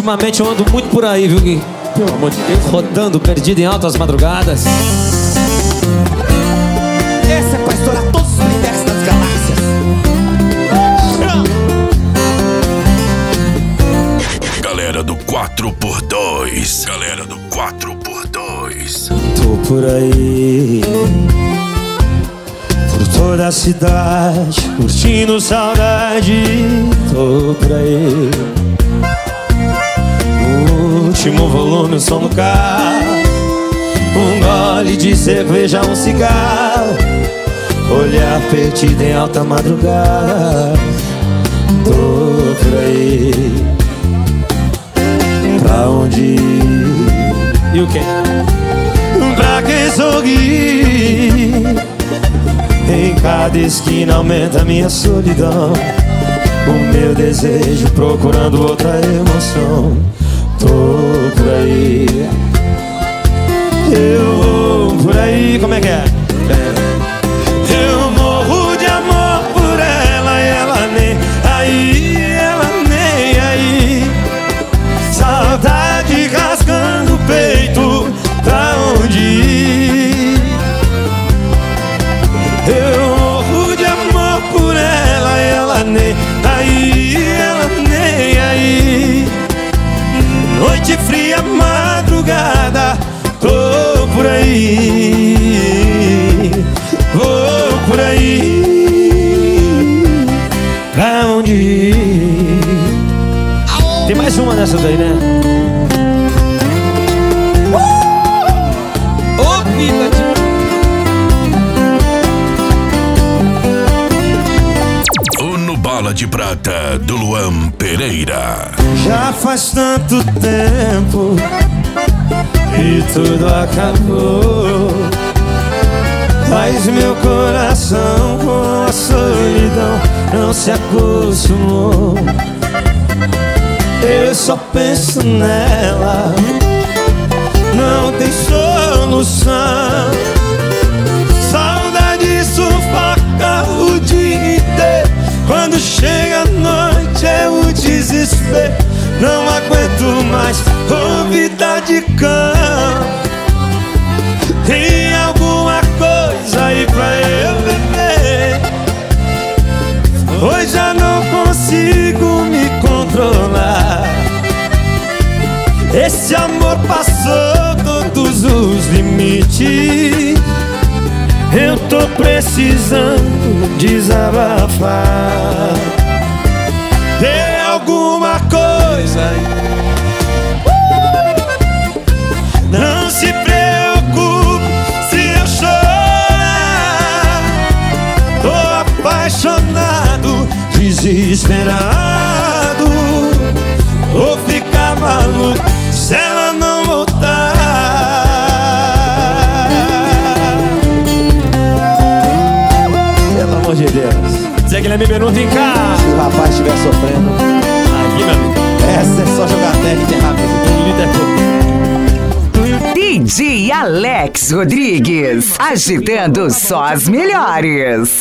Ultimamente eu ando muito por aí, viu, Gui? Pelo amor de Deus. Rodando, perdido em altas madrugadas. Essa é pra estourar todos os universos das galáxias. Galera do 4x2. Galera do 4x2. Tô por aí, por toda a cidade, curtindo saudade. Tô por aí, no último volume, o som do carro, um gole de cerveja, um cigarro, olhar perdido em alta madrugada. Tô por aí, pra onde ir? E o quê? Pra que sorrir? Em cada esquina aumenta minha solidão, o meu desejo procurando outra emoção. Tô por aí, eu vou por aí. Como é que é? Eu morro de amor por ela e ela nem aí, ela nem aí. Saudade rasgando o peito, pra onde ir? Eu morro de amor por ela e ela nem aí, ela nem aí. Noite fria, madrugada, tô por aí, vou por aí, pra onde ir? Tem mais uma dessa daí, né? Ô, vida de... O No Bala de Prata, do Luan Pereira. Já faz tanto tempo e tudo acabou, mas meu coração com a solidão não se acostumou. Eu só penso nela, não tem solução. Saudade sufoca o dia inteiro, quando chega a noite é o desespero. Não aguento mais vida de cão. Tem alguma coisa aí pra eu beber? Hoje já não consigo me controlar. Esse amor passou todos os limites. Eu tô precisando desabafar. Tem alguma coisa aí? Não se preocupe se eu chorar. Tô apaixonado, desesperado. Vou ficar maluco se ela não voltar. Pelo amor de Deus. Zé Guilherme Benuto em casa. Se o rapaz estiver sofrendo, Aqui, meu amigo. essa é só jogar técnica rápido. DJ Alex Rodrigues, agitando só as melhores.